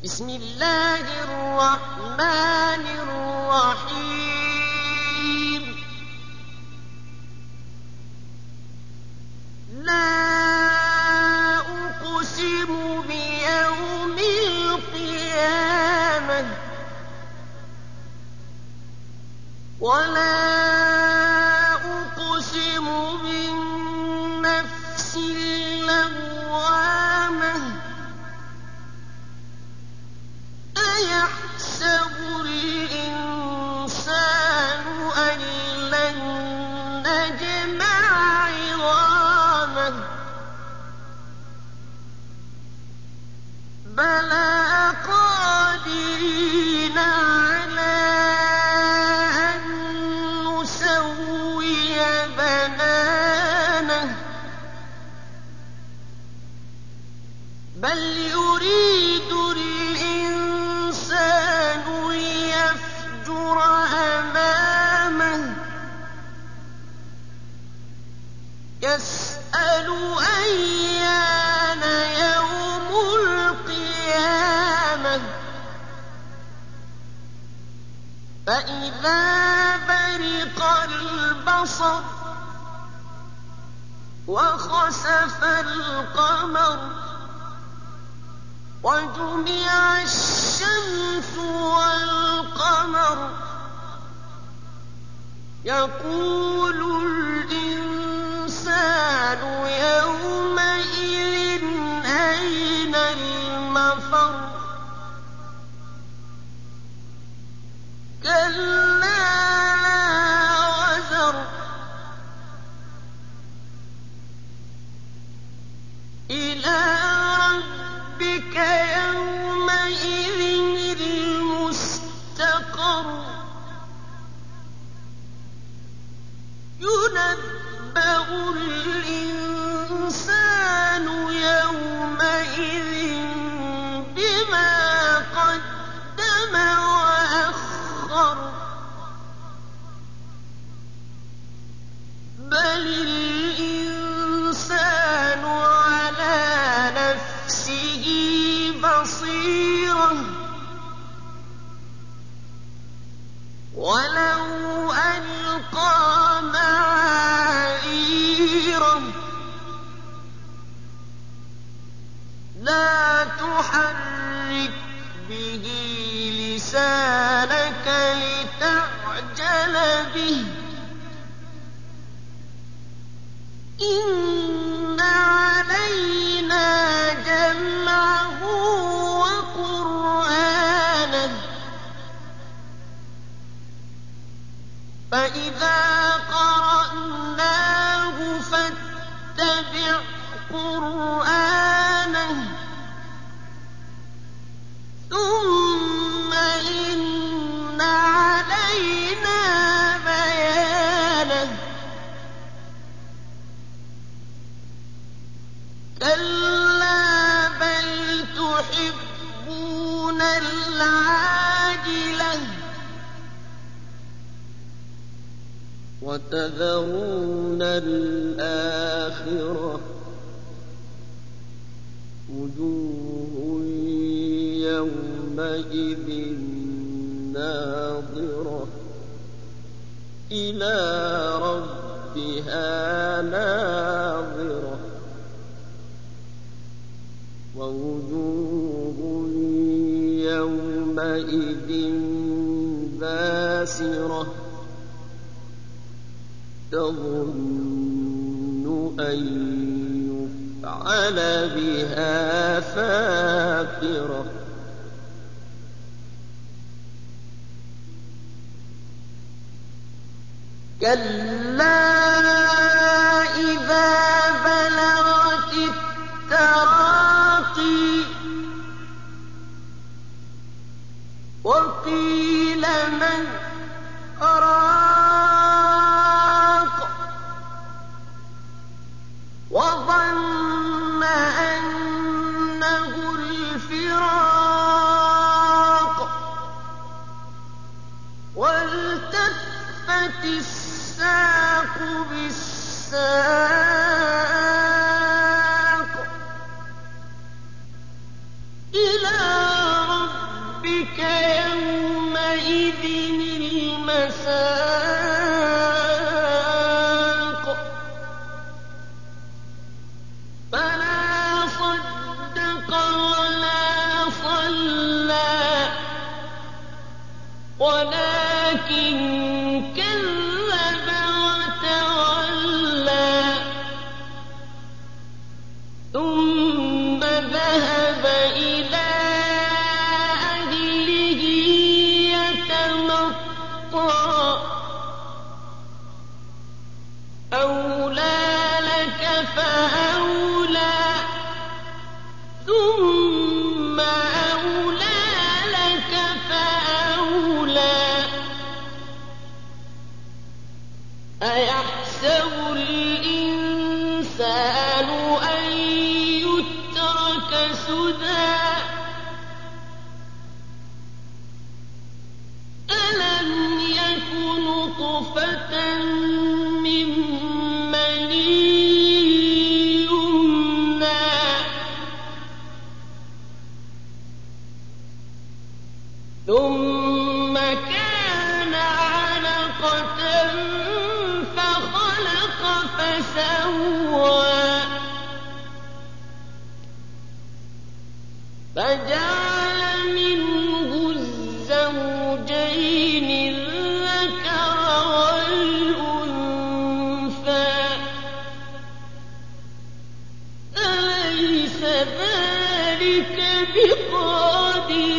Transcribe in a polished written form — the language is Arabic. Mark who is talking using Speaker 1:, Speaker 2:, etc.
Speaker 1: بسم الله الرحمن الرحيم لا أقسم بيوم القيامة ولا أقسم بالنفس اللوامة أيحسب الإنسان أن لن نجمع عظامه بلى قادرين على أن نسوي بنانه بل يريد الإنسان ليفجر أمامه يسأل أيان يوم القيامة فإذا برق البصر وخسف القمر وجمع الشمس والقمر يقول الإنسان يومئذ أين المفر كلا لا وزر إلى ربك يومئذ المستقر ينبأ الإنسان يومئذ بما قدم وأخر بل الإنسان على نفسه بصيرة ولو ألقى معاذيره لا تحرك به لسانك لتعجل به إن علينا جمعه وقرآنه فإذا قرأناه فاتبع قرآنه ثم إن علينا بيانه كلا بل تحبون العاجلة وتذرون الآخرة وجوه يومئذ ناظرة إلى ربها ناظرة ووجوه يومئذ باسرة تظن أن يفعل بها فاقرة كلا إذا بلغت التراقي وقيل من راق وظن أنه الفراق والتفت الساق بالساق إلى نُطْفَةً مِّن مَّنِيٍّ يُمْنَىٰ ثُمَّ كَانَ عَلَقَةً فَخَلَقَ فَسَوَّىٰ فَجَعَلَ مِنْهُ الزَّوْجَيْنِ الذَّكَرَ وَالْأُنثَىٰ أَلَيْسَ ذَٰلِكَ بِقَادِرٍ